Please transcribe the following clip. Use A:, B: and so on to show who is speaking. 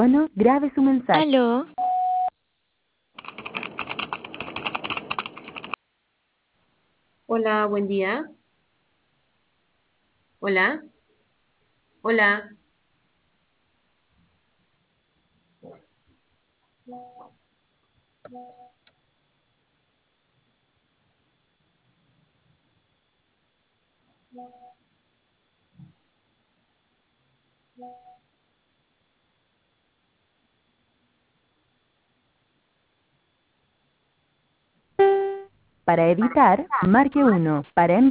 A: tono, grabe su mensaje.
B: Aló,
C: Hola, buen día. Hola, hola.
A: Para editar, marque 1. Para